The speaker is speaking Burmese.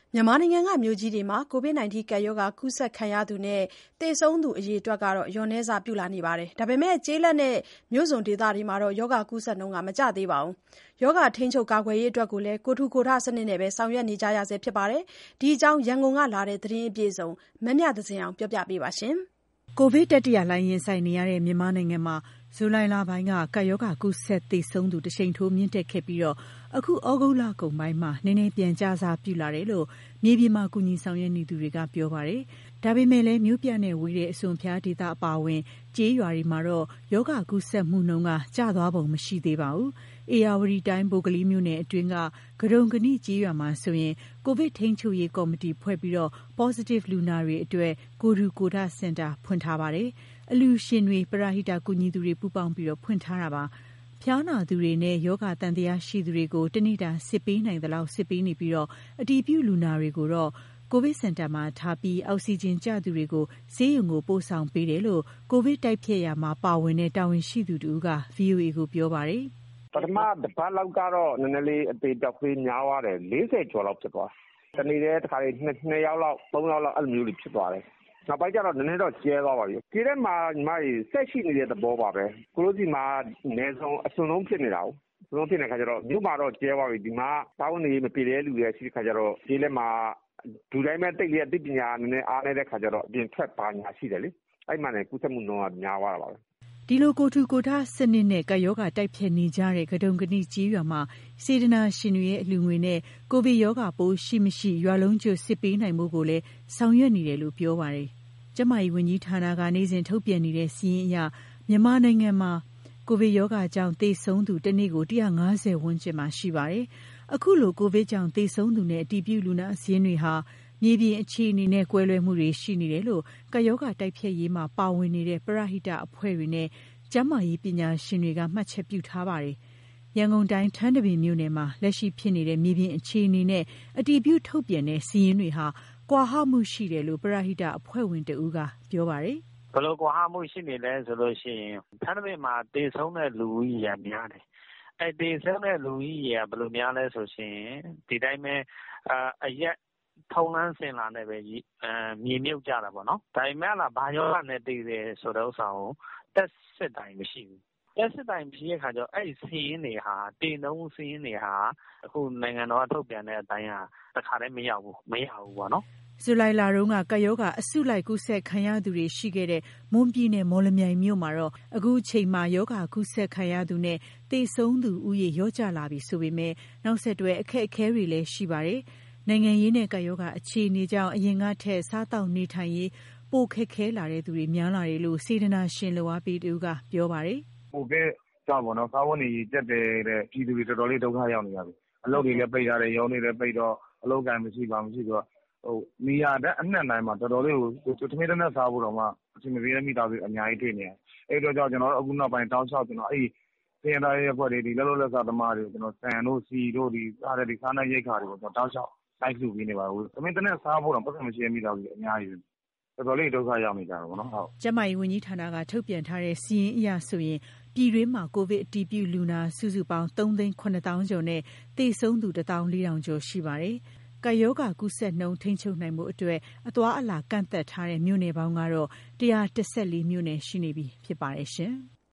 မြန်မာနိုင်ငံကမြို့ကြီးတွေမှာ COVID-19 ကပ်ရောဂါကူးစက်ခံရသူနဲ့သေဆုံးသူအရေအတွက်လျော့နည်းစပြုလာနေပါတယ်။ ဒါပေမဲ့ကျေးလက်နဲ့မြို့စွန်ဒေသတွေမှာရောဂါကူးစက်နှုန်းမကျသေးပါဘူး။ ရောဂါထိန်းချုပ်ကာကွယ်ရေးအတွက်ကိုလည်းကိုယ်ထူကိုယ်ထစနစ်နဲ့ပဲဆောင်ရွက်နေကြရဆဲဖြစ်ပါတယ်။ ဒီအကြောင်းရန်ကုန်ကလာတဲ့သတင်းအပြည့်အစုံမမြသဇင်အောင်ကပြောပြပါမယ်။ကိုဗစ်တတိယလှိုင်းရင်ဆိုင်နေရတဲ့မြန်မာနိုင်ငံမှာဇူလိုင်လပိုင်းကကပ်ရောဂါကူးစက်သေဆုံးသူတရှိန်ထိုးမြင့်တက်ခဲ့ပြီးအခုဩဂုတ်လကုန်ပိုင်းမှာနည်းနည်းပြန်ကျစပြုလာတယ်လို့မြေပြင်မှာကူညီဆောင်ရွက်နေသူတွေကပြောပါတယ်။ ဒါပေမဲ့လည်းမြို့ပြနဲ့ဝေးတဲ့အစွန်အဖျားဒေသအပါအဝင်ကျေးရွာတွေမှာတော့ရောဂါကူးစက်မှုနှုန်းကကျသွားပုံမရှိသေးပါဘူး။ ဧရာဝတီတိုင်းဗိုလ်ကလေးမြို့နယ်အတွင်းကကဒုံကနိကျေးရွာမှာဆိုရင်ကိုဗစ်ထိန်းချုပ်ရေးကော်မတီဖွဲ့ပြီးpositive လူနာတွေအတွက်ကိုယ်ထူကိုယ်ထစင်တာဖွင့်ထားပါတယ်။ အလှူရှင်တွေပရဟိတကူညီသူတွေပူးပေါင်းပြီးဖွင့်ထားတာပါ။ ဖျားနာသူတွေနဲ့ရောဂါသံသယရှိသူတွေကိုတနေ့တာစစ်ပေးနိုင်သလောက်စစ်ပေးနေပြီးအတည်ပြုလူနာတွေကိုတော့ကိုဗစ်စင်တာမှာထားပြီးအောက်ဆီဂျင်ကျသူတွေကိုဆေးရုံကိုပို့ဆောင်ပေးတယ်လို့ကိုဗစ်တိုက်ဖျက်ရာမှာပါဝင်တဲ့တာဝန်ရှိသူတဦးက VOA ကိုပြောပါတယ်။ပထမတစ်ပတ်လောက်ကတော့နည်းနည်းလေးအသေးပြောက်သေးများသွားတယ်40ကျော်လောက်ဖြစ်သွားတယ်။တနေ့တည်းတစ်ခါလေး2ယောက်လောက်3ယောက်လောက်အဲ့လိုမျိုးတွေဖြစ်သွားတယ်။နောက်ပိုင်းကျတော့နည်းနည်းတော့ကျဲသွားပါပြီ။ဒီထဲမှာညီမကြီးဆက်ရှိနေတဲ့သဘောပါပဲ။ကိုလိုစီမှာနေဆုံးအစွန်လုံးဖြစ်နေတာ။ဘုံဖြစ်နေတဲ့ခါကျတော့မြို့မှာတော့ကျဲသွားပြီဒီမှာတာဝန်နေမပြေတဲ့လူတွေရှိတဲ့ခါကျတော့ဒီလက်မှာဒူတိုင်းမဲ့တိတ်လေးအသိပညာနည်းနည်းအားနေတဲ့ခါကျတော့အပြင်ထွက်ပါညာရှိတယ်လေအဲ့မှာလည်းကုသမှုနှုန်းကများသွားတာပါပဲဒီလိုကိုထူကိုထစနစ်နဲ့ကပ်ရောဂါတိုက်ဖျက်နေကြတဲ့ကဒုံကနိကျေးရွာမှာစေတနာရှင်တွေရဲ့အလှူငွေနဲ့ကိုဗစ်ရောဂါပိုးရှိမရှိရွာလုံးကျွတ်စစ်ပေးနိုင်မှုကိုလည်းဆောင်ရွက်နေတယ်လို့ပြောပါတယ်။ကျန်းမာရေးဝန်ကြီးဌာနကနေ့စဉ်ထုတ်ပြန်နေတဲ့စာရင်းအရမြန်မာနိုင်ငံမှာကိုဗစ်ရောဂါကြောင့်သေဆုံးသူတစ်နေ့ကို150ဝန်းကျင်မှာရှိပါတယ်။အခုလိုကိုဗစ်ကြောင့်သေဆုံးသူနဲ့အတည်ပြုလူနာစာရင်းတွေဟာမြေပြင်အခြေအနေနဲ့ကွဲလွဲမှုတွေရှိနေတယ်လို့ကပ်ရောဂါတိုက်ဖျက်ရေးမှာပါဝင်နေတဲ့ပရဟိတအဖွဲ့တွေနဲ့ကျန်းမာရေးပညာရှင်တွေကမှတ်ချက်ပြုထားပါတယ်။ရန်ကုန်တိုင်းထန်းတပင်မြို့နယ်မှာလက်ရှိဖြစ်နေတဲ့မြေပြင်အခြေအနေနဲ့အတည်ပြုထုတ်ပြန်တဲ့စာရင်းတွေဟာကွာဟမှုရှိတယ်လို့ပရဟိတအဖွဲ့ဝင်တဦးကပြောပါတယ်။ဘယ်လိုကွာဟမှုရှိနေလဲဆိုလို့ရှိရင်ထန်းတပင်မှာသေဆုံးတဲ့လူဦးရေများတယ်။အဲ့သေဆုံးတဲ့လူဦးရေကဘယ်လိုများလဲဆိုရှင်ဒီတိုင်းပဲအရက်ထုံးလန်းစင်လာနဲ့ပဲမြေမြုပ်ကြတာပေါ့နော်ဒါပေမဲ့ဘာရောဂါနဲ့တည်တယ်ဆိုတဲ့ဥစ္စာကိုတက်စစ်တိုင်းမရှိဘူးတက်စစ်တိုင်းမရှိတဲ့ခါကျတော့အဲ့စီးရင်တွေဟာတေနှုံးစီးရင်တွေဟာအခုနိုင်ငံတော်ကထုတ်ပြန်တဲ့အတိုင်းဟာတခါတည်းမရဘူးပေါ့နော်ဇူလိုင်လတုန်းကကပ်ရောဂါအစုလိုက်ကူးစက်ခံရသူတွေရှိခဲ့တဲ့မွန်ပြည်နယ်မော်လမြိုင်မြို့မှာတော့အခုချိန်မှာရောဂါကူးစက်ခံရသူနဲ့သေဆုံးသူဦးရေလျော့ကျလာပြီဆိုပေမဲ့နောက်ဆက်တွဲအခက်အခဲတွေလည်းရှိပါတယ်။နိုင်ငံရေးနဲ့ကပ်ရောဂါအခြေအနေကြောင့်အရင်ကထက်စားတောက်နေထိုင်ရေးပိုခက်ခဲလာတဲ့သူတွေများလာတယ်လို့စေတနာရှင်လိုအားပေးသူကပြောပါတယ်။ကိုဗစ်ကြောင့်ပေါ့နော်စားဝတ်နေရေးကျက်တဲ့ပြည်သူတွေတော်တော်လေးဒုက္ခရောက်နေကြပြီ။အလုပ်တွေလည်းပိတ်ထားတယ်ရုံးတွေလည်းပိတ်တော့အလုပ်ကိုင်မရှိတော့နေရာအနှံ့တိုင်းမှာတော်တော်လေးကိုတမင်တနက်စားဖို့တော့မှအချိန်မပြေတဲ့မိသားစုအများကြီးတွေ့နေရတယ်။အဲ့တော့ကြောင့်ကျွန်တော်တို့အခုနောက်ပိုင်းတောင်းလျှောက်ကျွန်တော်အဲ့စင်တာရဲ့အဖွဲ့တွေဒီလက်စားသမားတွေကိုကျွန်တော်ဆန်တို့စီတို့ဒီစားတဲ့ဒီစားနပ်ရိက္ခာတွေကိုကျွန်တော်တောင်းလျှောက်လိုက်လှူပေးနေပါဘူး။တမင်တနက်စားဖို့တော့ပတ်စံမရှိတဲ့မိသားစုအများကြီးတော်တော်လေးဒုက္ခရောက်နေကြတာပေါ့နော်ဟုတ်ကျန်းမာရေးဝန်ကြီးဌာနကထုတ်ပြန်ထားတဲ့စီးရင်အရဆိုရင်ပြည်တွင်းမှာကိုဗစ်အတည်ပြုလူနာစုစုပေါင်း3,900,000 ကျော်နဲ့သေဆုံးသူ14,000 ကျော်ရှိပါတယ်။ကပ်ရောဂါကူးစက်နှုန်းထိန်းချုပ်နိုင်မှုအတွက်အသွားအလာကန့်သက်ထားတဲ့မြို့နယ်ပေါင်းကတော့114မြို့နယ်ရှိနေပြီဖြစ်ပါတယ်ရှင်။